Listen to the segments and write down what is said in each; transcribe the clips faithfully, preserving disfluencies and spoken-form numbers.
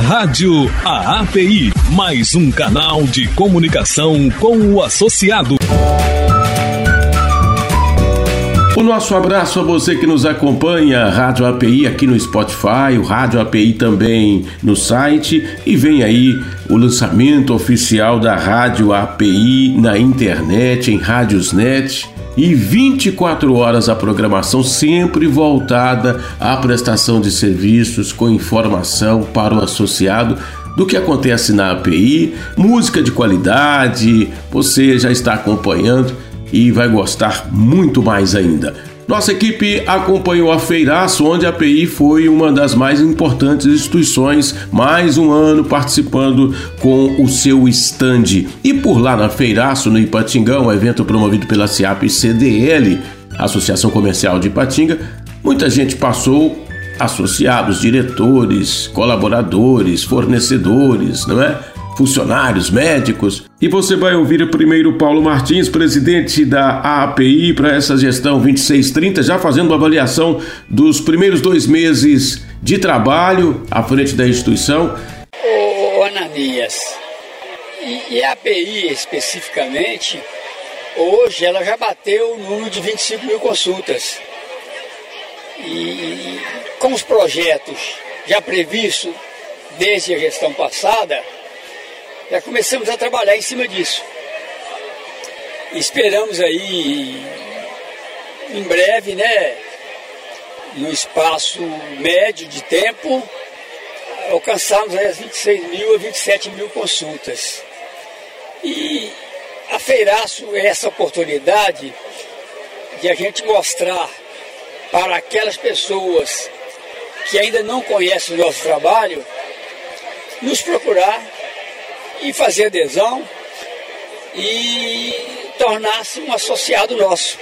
Rádio A A P I, mais um canal de comunicação com o associado. O nosso abraço a você que nos acompanha, Rádio A P I aqui no Spotify, o Rádio A P I também no site, e vem aí o lançamento oficial da Rádio A P I na internet, em Rádiosnet, e vinte e quatro horas a programação sempre voltada à prestação de serviços com informação para o associado do que acontece na A P I, música de qualidade, você já está acompanhando e vai gostar muito mais ainda. Nossa equipe acompanhou a Feiraço, onde a A P I foi uma das mais importantes instituições, mais um ano participando com o seu stand. E por lá na Feiraço, no Ipatingá, um evento promovido pela SIAP C D L, Associação Comercial de Ipatinga, muita gente passou, associados, diretores, colaboradores, fornecedores, não é? Funcionários, médicos. E você vai ouvir primeiro Paulo Martins, presidente da A P I, para essa gestão vinte e seis trinta, já fazendo uma avaliação dos primeiros dois meses de trabalho à frente da instituição. Ô Ananias, e, e a A P I especificamente, hoje ela já bateu o número de vinte e cinco mil consultas. E com os projetos já previstos desde a gestão passada, já começamos a trabalhar em cima disso. Esperamos aí, em breve, né, no espaço médio de tempo, alcançarmos aí as vinte e seis mil a vinte e sete mil consultas. E a Feiraço é essa oportunidade de a gente mostrar para aquelas pessoas que ainda não conhecem o nosso trabalho, nos procurar e fazer adesão e tornar-se um associado nosso.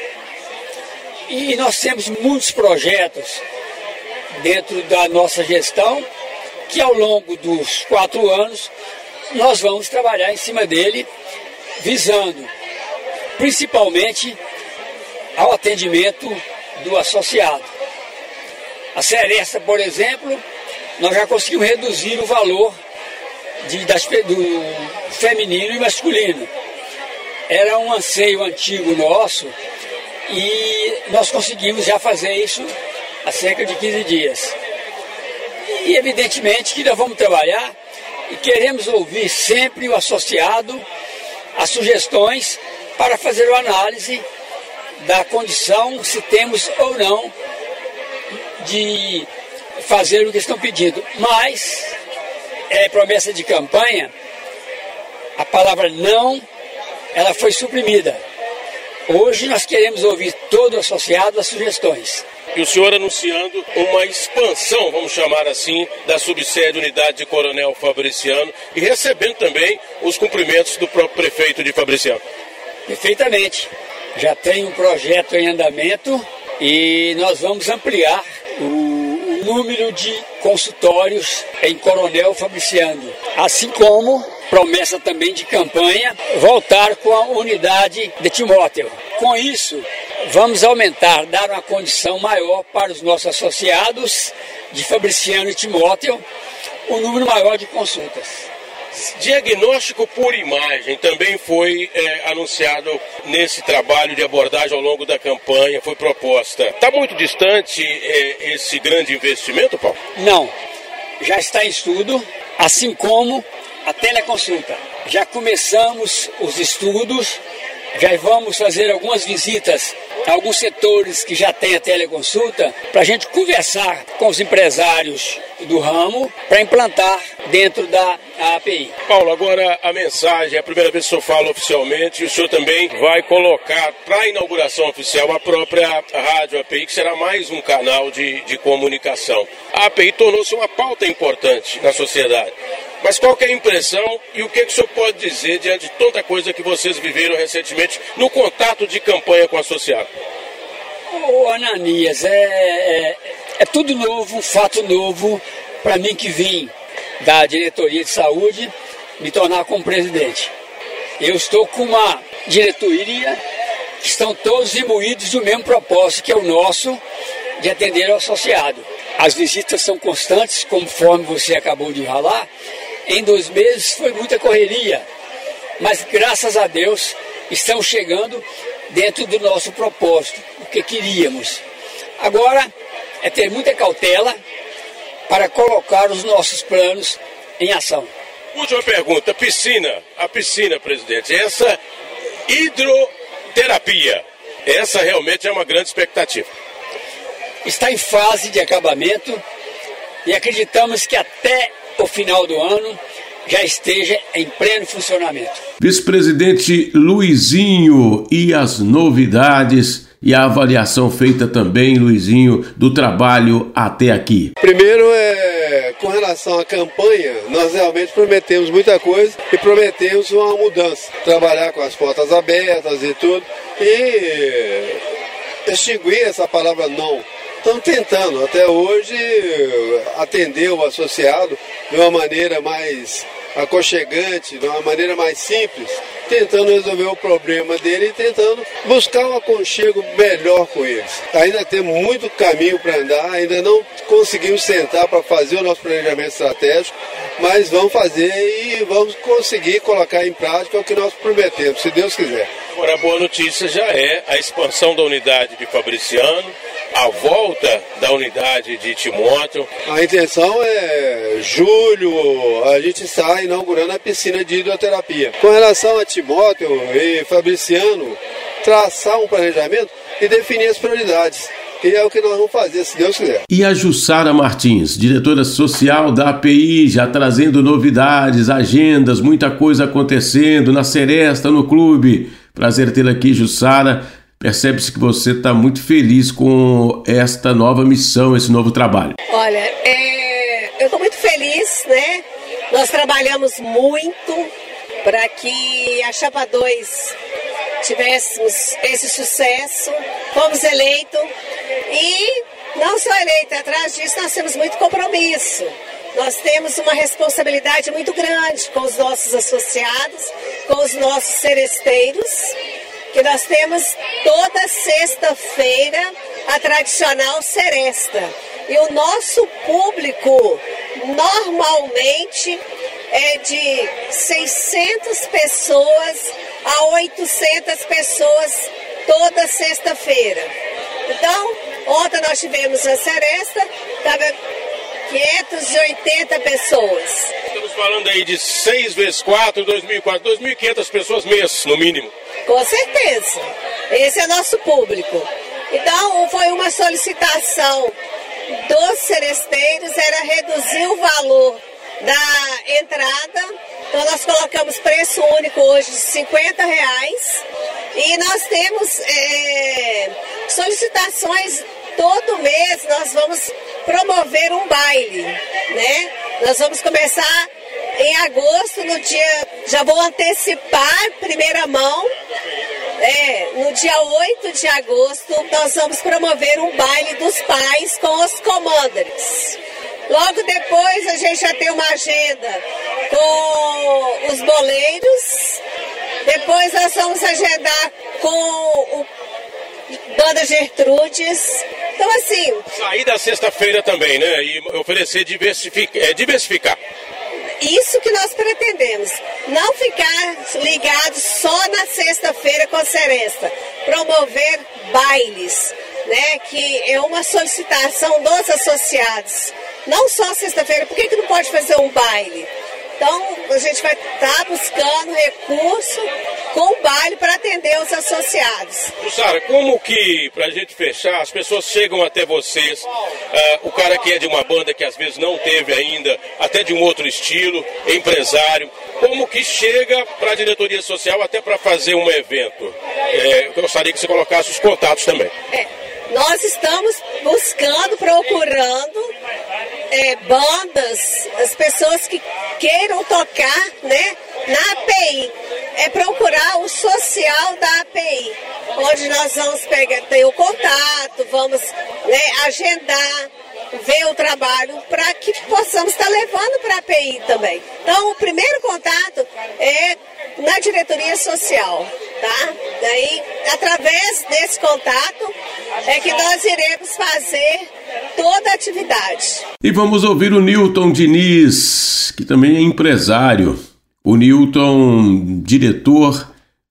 E nós temos muitos projetos dentro da nossa gestão que ao longo dos quatro anos nós vamos trabalhar em cima dele, visando principalmente ao atendimento do associado. A Seresta, por exemplo, nós já conseguimos reduzir o valor De, das, do feminino e masculino. Era um anseio antigo nosso e nós conseguimos já fazer isso há cerca de quinze dias. E evidentemente que nós vamos trabalhar e queremos ouvir sempre o associado, as sugestões para fazer uma análise da condição, se temos ou não de fazer o que estão pedindo. Mas é promessa de campanha, a palavra não, ela foi suprimida. Hoje nós queremos ouvir todo associado as sugestões. E o senhor anunciando uma expansão, vamos chamar assim, da subsede Unidade de Coronel Fabriciano e recebendo também os cumprimentos do próprio prefeito de Fabriciano. Perfeitamente. Já tem um projeto em andamento e nós vamos ampliar o número de consultórios em Coronel Fabriciano, assim como promessa também de campanha, voltar com a unidade de Timóteo. Com isso, vamos aumentar, dar uma condição maior para os nossos associados de Fabriciano e Timóteo, um número maior de consultas. Diagnóstico por imagem também foi é, anunciado nesse trabalho de abordagem ao longo da campanha, foi proposta. Está muito distante é, esse grande investimento, Paulo? Não, já está em estudo, assim como a teleconsulta. Já começamos os estudos, já vamos fazer algumas visitas a alguns setores que já têm a teleconsulta, para a gente conversar com os empresários do ramo, para implantar dentro da A P I. Paulo, agora a mensagem, é a primeira vez que o senhor fala oficialmente, e o senhor também vai colocar para a inauguração oficial a própria Rádio A P I, que será mais um canal de, de comunicação. A A P I tornou-se uma pauta importante na sociedade. Mas qual que é a impressão e o que, que o senhor pode dizer diante de tanta coisa que vocês viveram recentemente no contato de campanha com o associado? Ô Ananias, é, é, é tudo novo, um fato novo para mim que vim da diretoria de saúde me tornar como presidente. Eu estou com uma diretoria que estão todos imbuídos do mesmo propósito que é o nosso de atender ao associado. as visitas são constantes, conforme você acabou de falar. Em dois meses foi muita correria, mas graças a Deus estamos chegando dentro do nosso propósito, o que queríamos. Agora é ter muita cautela para colocar os nossos planos em ação. Última pergunta, piscina, a piscina, presidente, essa hidroterapia, essa realmente é uma grande expectativa. Está em fase de acabamento e acreditamos que até o final do ano já esteja em pleno funcionamento. Vice-presidente Luizinho, e as novidades e a avaliação feita também, Luizinho, do trabalho até aqui? Primeiro, é, com relação à campanha, nós realmente prometemos muita coisa e prometemos uma mudança. Trabalhar com as portas abertas e tudo, e extinguir essa palavra não. Estamos tentando, até hoje, atender o associado de uma maneira mais aconchegante, de uma maneira mais simples, tentando resolver o problema dele e tentando buscar um aconchego melhor com eles. Ainda temos muito caminho para andar, ainda não conseguimos sentar para fazer o nosso planejamento estratégico, mas vamos fazer e vamos conseguir colocar em prática o que nós prometemos, se Deus quiser. Agora, a boa notícia já é a expansão da unidade de Fabriciano, a volta da unidade de Timóteo. A intenção é julho, a gente está inaugurando a piscina de hidroterapia. Com relação a Timóteo e Fabriciano, traçar um planejamento e definir as prioridades. E é o que nós vamos fazer, se Deus quiser. E a Jussara Martins, diretora social da A P I, já trazendo novidades, agendas, muita coisa acontecendo na Seresta, no clube. Prazer tê-la aqui, Jussara. Percebe-se que você está muito feliz com esta nova missão, esse novo trabalho. Olha, é, eu estou muito feliz, né? Nós trabalhamos muito para que a Chapa dois tivéssemos esse sucesso. Fomos eleitos e não só eleitos, atrás disso nós temos muito compromisso. Nós temos uma responsabilidade muito grande com os nossos associados, com os nossos seresteiros, que nós temos toda sexta-feira a tradicional seresta. E o nosso público normalmente é de seiscentas pessoas a oitocentas pessoas toda sexta-feira. Então, ontem nós tivemos a seresta, estava quinhentas e oitenta pessoas. Estamos falando aí de seis vezes quatro, dois mil e quatro, dois mil e quinhentas pessoas mês, no mínimo. Com certeza. Esse é nosso público. Então, foi uma solicitação dos seresteiros, era reduzir o valor da entrada. Então, nós colocamos preço único hoje de cinquenta reais. E nós temos é, solicitações todo mês, nós vamos promover um baile, né? Nós vamos começar em agosto, no dia, já vou antecipar, primeira mão, é, no dia oito de agosto, nós vamos promover um baile dos pais com os commanders. Logo depois a gente já tem uma agenda com os boleiros, depois nós vamos agendar com o Banda Gertrudes. Então, assim... Sair da sexta-feira também, né? E oferecer, diversificar, é, diversificar. Isso que nós pretendemos. Não ficar ligado só na sexta-feira com a seresta. Promover bailes, né? Que é uma solicitação dos associados. Não só sexta-feira. Por que que não pode fazer um baile? Então, a gente vai estar buscando recurso com o baile para atender os associados. Jussara, como que, para a gente fechar, as pessoas chegam até vocês, uh, o cara que é de uma banda que às vezes não teve ainda, até de um outro estilo, empresário, como que chega para a diretoria social até para fazer um evento? É, eu gostaria que você colocasse os contatos também. É, nós estamos buscando, procurando é, bandas, as pessoas que queiram tocar, né, na A P I. É procurar o social da A P I, onde nós vamos pegar, ter o contato, vamos, né, agendar, ver o trabalho para que possamos estar levando para a A P I também. Então, o primeiro contato é na diretoria social, tá? Daí, através desse contato, é que nós iremos fazer toda a atividade. E vamos ouvir o Newton Diniz, que também é empresário. O Newton, diretor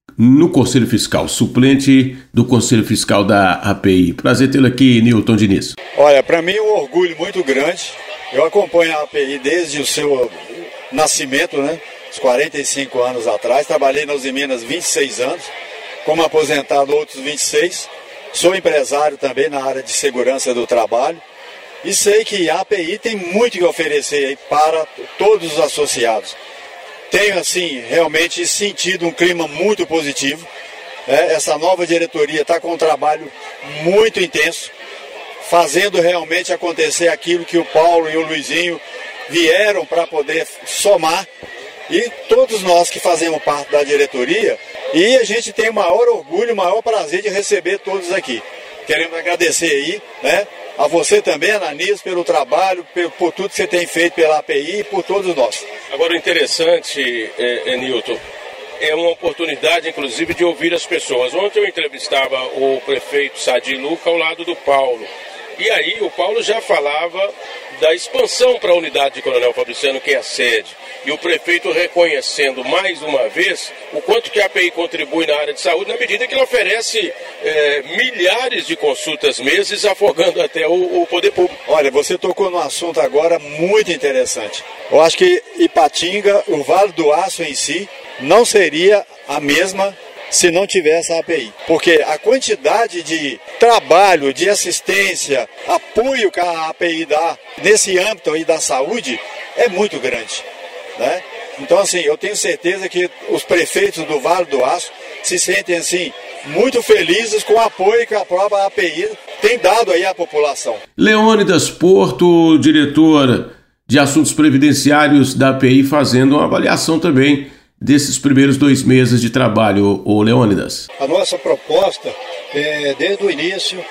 no Conselho Fiscal, suplente do Conselho Fiscal da A P I. Prazer tê-lo aqui, Newton Diniz. Olha, para mim é um orgulho muito grande. Eu acompanho a A P I desde o seu nascimento, né? Uns quarenta e cinco anos atrás. Trabalhei na Uzi Minas vinte e seis anos, como aposentado outros vinte e seis. Sou empresário também na área de segurança do trabalho. E sei que a A P I tem muito que oferecer aí para todos os associados. Tenho, assim, realmente sentido um clima muito positivo. É, essa nova diretoria está com um trabalho muito intenso, fazendo realmente acontecer aquilo que o Paulo e o Luizinho vieram para poder somar. E todos nós que fazemos parte da diretoria, e a gente tem o maior orgulho, o maior prazer de receber todos aqui. Queremos agradecer aí, né, a você também, Ananis, pelo trabalho, por, por tudo que você tem feito pela A P I e por todos nós. Agora, o interessante, é, é, Newton, é uma oportunidade, inclusive, de ouvir as pessoas. Ontem eu entrevistava o prefeito Sadi Luca ao lado do Paulo. E aí o Paulo já falava da expansão para a unidade de Coronel Fabriciano, que é a sede. E o prefeito reconhecendo mais uma vez o quanto que a A P I contribui na área de saúde, na medida que ela oferece é, milhares de consultas meses, afogando até o, o poder público. Olha, você tocou num assunto agora muito interessante. Eu acho que Ipatinga, o Vale do Aço em si, não seria a mesma se não tivesse a A P I. Porque a quantidade de trabalho, de assistência, apoio que a A P I dá nesse âmbito aí da saúde é muito grande, né? Então, assim, eu tenho certeza que os prefeitos do Vale do Aço se sentem, assim, muito felizes com o apoio que a própria A P I tem dado aí à população. Leônidas Porto, diretor de Assuntos Previdenciários da A P I, fazendo uma avaliação também desses primeiros dois meses de trabalho, ô Leônidas. A nossa proposta, é, desde o início,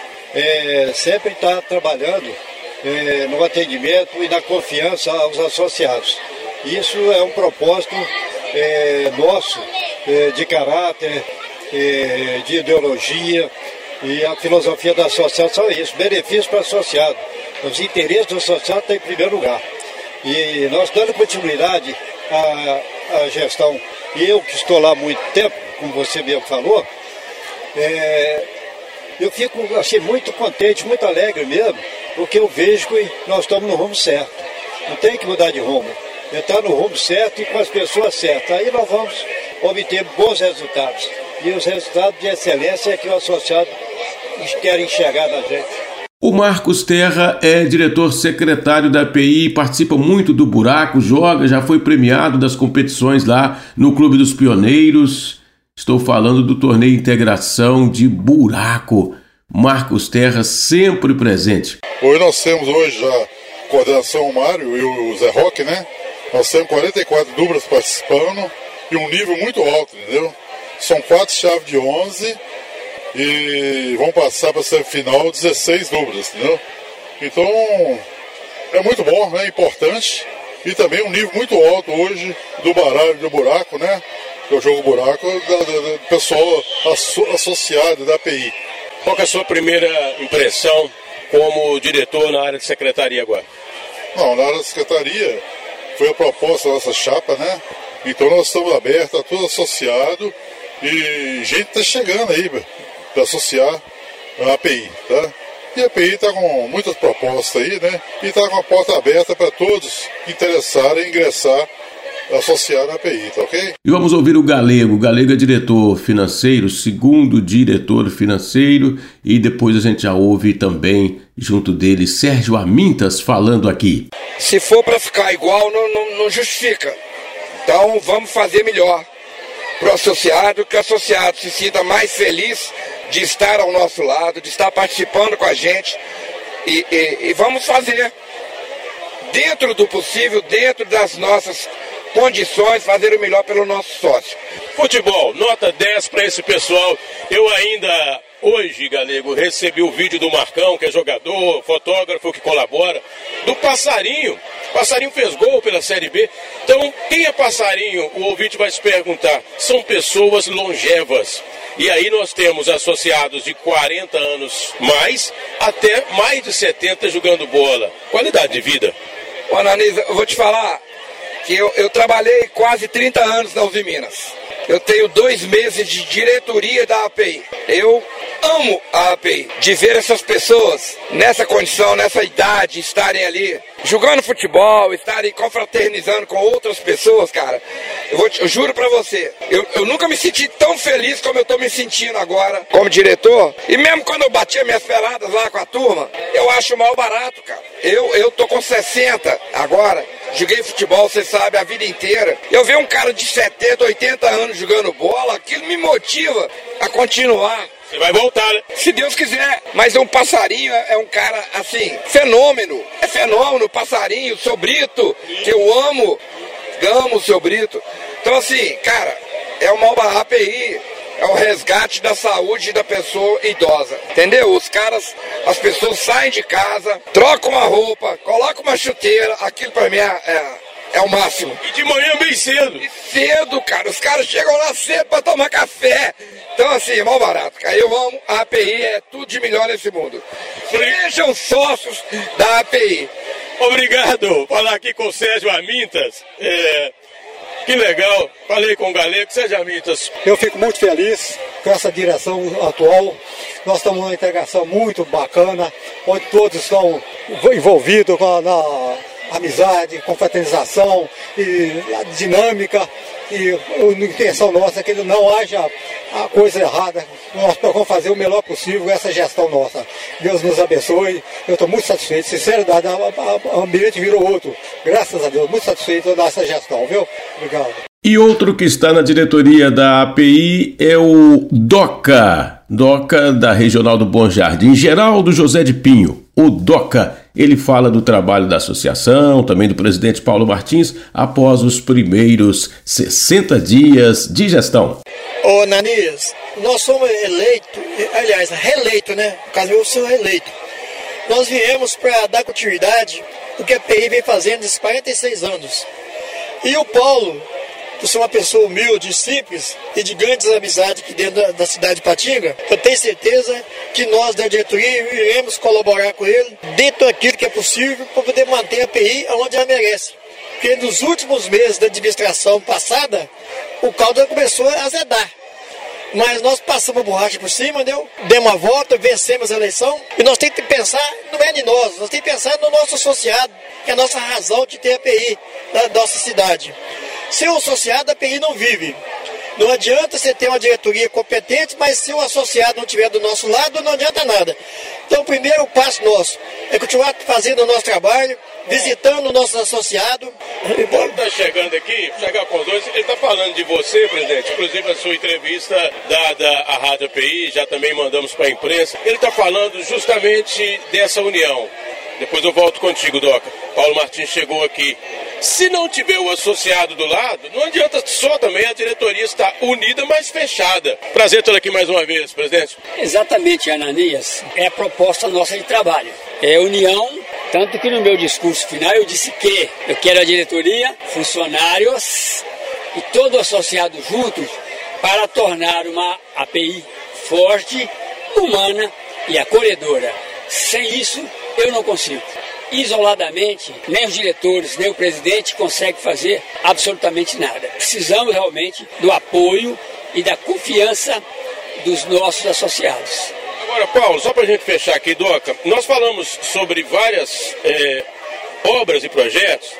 é, sempre está trabalhando é, no atendimento e na confiança aos associados. Isso é um propósito é, nosso, é, de caráter, é, de ideologia, e a filosofia da associação é isso, benefício para o associado. Os interesses do associado estão em primeiro lugar. E nós dando continuidade à, à gestão, e eu que estou lá há muito tempo, como você mesmo falou, é, eu fico assim, muito contente, muito alegre mesmo, porque eu vejo que nós estamos no rumo certo. Não tem que mudar de rumo. Entrar no rumo certo e com as pessoas certas. Aí nós vamos obter bons resultados. E os resultados de excelência é que o associado quer enxergar na gente. O Marcos Terra é diretor secretário da A P I, participa muito do Buraco, joga, já foi premiado das competições lá no Clube dos Pioneiros. Estou falando do torneio Integração de Buraco. Marcos Terra sempre presente. Hoje nós temos hoje a coordenação, o Mário e o Zé Roque, né? Nós temos quarenta e quatro duplas participando e um nível muito alto, entendeu? São quatro chaves de onze e vão passar para a semifinal dezesseis duplas, entendeu? Então, é muito bom, né? Importante. E também um nível muito alto hoje do baralho do buraco, né? Que é o jogo buraco do pessoal asso associado da A P I. Qual que é a sua primeira impressão como diretor na área de secretaria agora? Não, na área da secretaria foi a proposta da nossa chapa, né? Então nós estamos abertos a tudo associado e gente está chegando aí para associar a A P I, tá? E a A P I está com muitas propostas aí, né? E está com a porta aberta para todos que interessarem em ingressar, associar a A P I, tá ok? E vamos ouvir o Galego. O Galego é diretor financeiro, segundo diretor financeiro, e depois a gente já ouve também, junto dele, Sérgio Amintas falando aqui. Se for para ficar igual, não, não, não justifica. Então vamos fazer melhor para o associado, que o associado se sinta mais feliz de estar ao nosso lado, de estar participando com a gente. E, e, e vamos fazer, dentro do possível, dentro das nossas condições, fazer o melhor pelo nosso sócio. Futebol, nota dez para esse pessoal. Eu ainda hoje, Galego, recebi o vídeo do Marcão, que é jogador, fotógrafo que colabora, do Passarinho. Passarinho fez gol pela Série B. Então, quem é Passarinho? O ouvinte vai se perguntar. São pessoas longevas. E aí nós temos associados de quarenta anos mais até mais de setenta jogando bola. Qualidade de vida. Ô, Ananisa, eu vou te falar que eu, eu trabalhei quase trinta anos na Uzi Minas. Eu tenho dois meses de diretoria da A P I. Eu amo a A P I. De ver essas pessoas nessa condição, nessa idade, estarem ali jogando futebol, estarem confraternizando com outras pessoas, cara. Eu, vou te, eu juro pra você, eu, eu nunca me senti tão feliz como eu tô me sentindo agora como diretor. E mesmo quando eu batia minhas peladas lá com a turma, eu acho mal barato, cara. Eu, eu tô com sessenta agora. Joguei futebol, você sabe, a vida inteira. Eu ver um cara de setenta, oitenta anos jogando bola, aquilo me motiva a continuar. Você vai voltar, né? Se Deus quiser. Mas um Passarinho é um cara, assim, fenômeno. É fenômeno, Passarinho, seu Brito, que eu amo. Amo o seu Brito. Então, assim, cara, é uma A P I. É o resgate da saúde da pessoa idosa, entendeu? Os caras, as pessoas saem de casa, trocam a roupa, colocam uma chuteira, aquilo pra mim é, é, é o máximo. E de manhã bem cedo. E cedo, cara, os caras chegam lá cedo pra tomar café. Então, assim, é mal barato, cara. Eu amo a A P I, é tudo de melhor nesse mundo. Sejam sócios da A P I. Obrigado. Falar aqui com o Sérgio Amintas. É... Que legal, falei com o Galego, Sérgio Amintas. Eu fico muito feliz com essa direção atual. Nós estamos numa integração muito bacana, onde todos estão envolvidos com a, na amizade, confraternização e a dinâmica. E a intenção nossa é que não haja a coisa errada. Nós vamos fazer o melhor possível com essa gestão nossa. Deus nos abençoe. Eu estou muito satisfeito. Sinceridade, o ambiente virou outro. Graças a Deus, muito satisfeito da nossa gestão, viu? Obrigado. E outro que está na diretoria da A P I é o Doca, Doca da Regional do Bom Jardim, Geraldo José de Pinho. O Doca, ele fala do trabalho da associação, também do presidente Paulo Martins, após os primeiros sessenta dias de gestão. Ô Nanias, nós somos eleitos, aliás, reeleito, né? No caso eu sou reeleito. Nós viemos para dar continuidade do que a A P I vem fazendo nesses quarenta e seis anos. E o Paulo, por ser uma pessoa humilde, simples e de grandes amizades aqui dentro da, da cidade de Patinga, eu tenho certeza que nós da diretoria iremos colaborar com ele dentro daquilo que é possível para poder manter a A P I onde ela merece. Porque nos últimos meses da administração passada, o caldo começou a azedar. Mas nós passamos a borracha por cima, deu? Demos a volta, vencemos a eleição. E nós temos que pensar, não é de nós, nós temos que pensar no nosso associado, que é a nossa razão de ter a P I da nossa cidade. Sem o associado, a P I não vive. Não adianta você ter uma diretoria competente, mas se o associado não estiver do nosso lado, não adianta nada. Então, o primeiro passo nosso é continuar fazendo o nosso trabalho, visitando o nosso associado. O Paulo está chegando aqui, chegar com os dois, ele está falando de você, presidente, inclusive a sua entrevista dada à Rádio A P I, já também mandamos para a imprensa. Ele está falando justamente dessa união. Depois eu volto contigo, Doca. Paulo Martins chegou aqui. Se não tiver o associado do lado, não adianta só também a diretoria estar unida, mas fechada. Prazer estar aqui mais uma vez, presidente. Exatamente, Ananias. É a proposta nossa de trabalho. É união, tanto que no meu discurso final eu disse que eu quero a diretoria, funcionários e todo associado juntos para tornar uma A P I forte, humana e acolhedora. Sem isso, eu não consigo. Isoladamente, nem os diretores, nem o presidente conseguem fazer absolutamente nada. Precisamos realmente do apoio e da confiança dos nossos associados. Agora, Paulo, só para a gente fechar aqui, Doca, nós falamos sobre várias é, obras e projetos,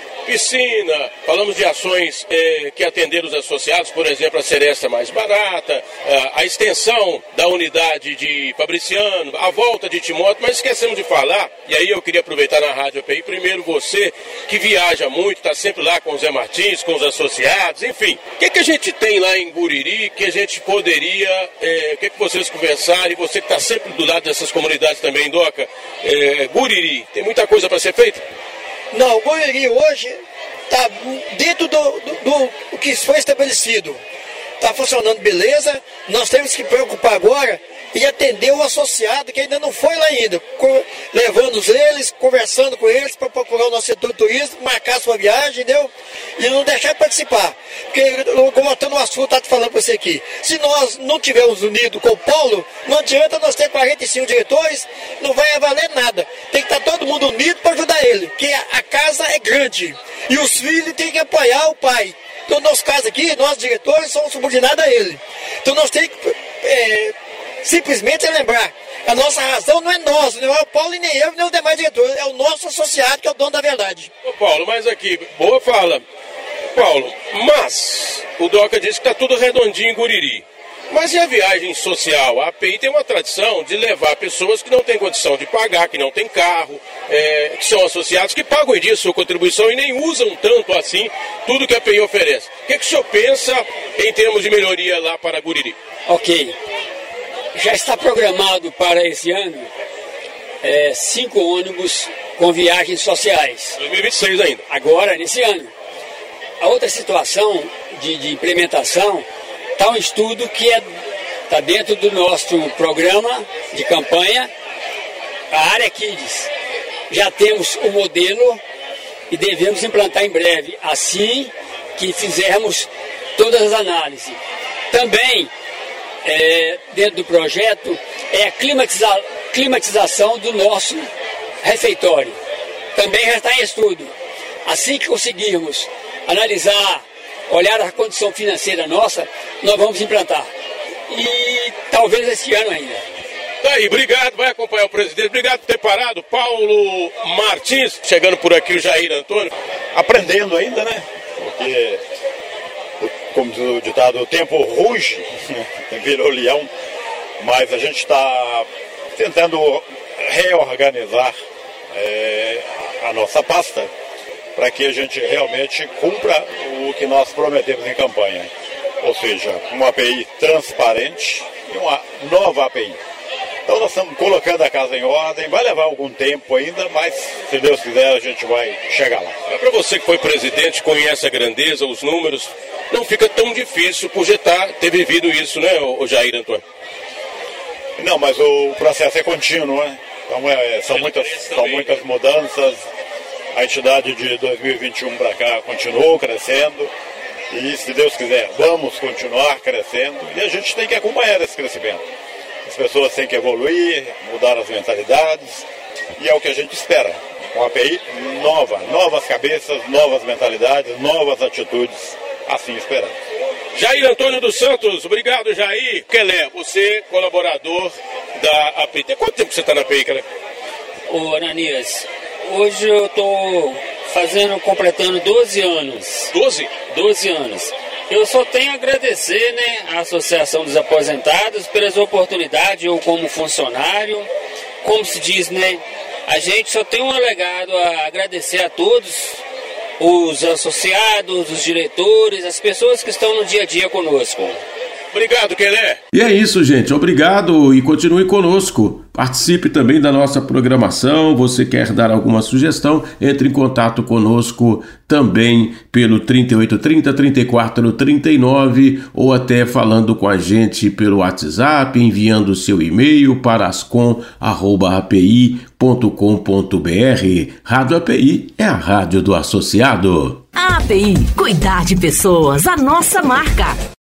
piscina, falamos de ações é, que atenderam os associados, por exemplo, a Seresta Mais Barata, a, a extensão da unidade de Fabriciano, a volta de Timóteo, mas esquecemos de falar, e aí eu queria aproveitar na Rádio A P I, primeiro você, que viaja muito, está sempre lá com o Zé Martins, com os associados, enfim. O que, que a gente tem lá em Guriri que a gente poderia, é, o que, que vocês conversaram, e você que está sempre do lado dessas comunidades também, Doca, é, Guriri, tem muita coisa para ser feita? Não, o Guriri hoje está dentro do, do, do que foi estabelecido. Está funcionando beleza. Nós temos que preocupar agora e atender o associado que ainda não foi lá ainda, levando eles, conversando com eles para procurar o nosso setor turístico, marcar sua viagem, entendeu? E não deixar de participar. Porque, voltando ao assunto, tá falando para você aqui, se nós não tivermos unido com o Paulo, não adianta nós ter quarenta e cinco diretores, não vai valer nada. Tem que estar todo mundo unido para ajudar ele, porque a, a casa é grande e os filhos têm que apoiar o pai. Então, no nosso caso aqui, nós diretores somos subordinados a ele. Então, nós temos que é, simplesmente lembrar, a nossa razão não é nossa, não é o Paulo e nem eu, nem os demais diretores, é o nosso associado que é o dono da verdade. Ô Paulo, mas aqui, boa fala. Paulo, mas o Doca disse que está tudo redondinho em Guriri. Mas e a viagem social? A A P I tem uma tradição de levar pessoas que não têm condição de pagar, que não têm carro, é, que são associados, que pagam em dia sua contribuição e nem usam tanto assim tudo que a A P I oferece. O que, que o senhor pensa em termos de melhoria lá para Guriri? Ok. Já está programado para esse ano é, cinco ônibus com viagens sociais. dois mil e vinte e seis ainda. Agora, nesse ano. A outra situação de, de implementação está um estudo que está é, tá dentro do nosso programa de campanha, a área Kids. Já temos o modelo e devemos implantar em breve, assim que fizermos todas as análises. Também, é, dentro do projeto, é a climatiza- climatização do nosso refeitório. Também já está em estudo. Assim que conseguirmos analisar, olhar a condição financeira nossa, nós vamos implantar. E talvez esse ano ainda. Tá aí, obrigado, vai acompanhar o presidente. Obrigado por ter parado. Paulo Martins, chegando por aqui o Jair Antônio. Aprendendo ainda, né? Porque, como diz o ditado, o tempo ruge, virou leão, mas a gente está tentando reorganizar é, a nossa pasta para que a gente realmente cumpra o que nós prometemos em campanha. Ou seja, uma A P I transparente e uma nova A P I. Então nós estamos colocando a casa em ordem, vai levar algum tempo ainda, mas se Deus quiser a gente vai chegar lá. Para você que foi presidente, conhece a grandeza, os números, não fica tão difícil por já ter vivido isso, né, o Jair Antônio? Não, mas o processo é contínuo, né? Então é, são, muitas, são muitas mudanças. A entidade de dois mil e vinte e um para cá continuou crescendo e, se Deus quiser, vamos continuar crescendo e a gente tem que acompanhar esse crescimento. As pessoas têm que evoluir, mudar as mentalidades e é o que a gente espera. Uma A P I nova, novas cabeças, novas mentalidades, novas atitudes, assim esperamos. Jair Antônio dos Santos, obrigado, Jair. Kelé, você colaborador da A P I. Tem quanto tempo que você está na A P I, Kelé? Ô, Ananias, hoje eu estou fazendo, completando doze anos. doze? doze anos. Eu só tenho a agradecer, né, à Associação dos Aposentados pelas oportunidades, eu como funcionário, como se diz, né, a gente só tem um legado a agradecer a todos os associados, os diretores, as pessoas que estão no dia a dia conosco. Obrigado, Kelé. E é isso, gente. Obrigado e continue conosco. Participe também da nossa programação. Você quer dar alguma sugestão? Entre em contato conosco também pelo trinta e oito trinta, trinta e quatro trinta e nove ou até falando com a gente pelo WhatsApp, enviando o seu e-mail para ascom arroba a p i ponto com ponto b r. Rádio A P I é a rádio do associado. A API, cuidar de pessoas, a nossa marca.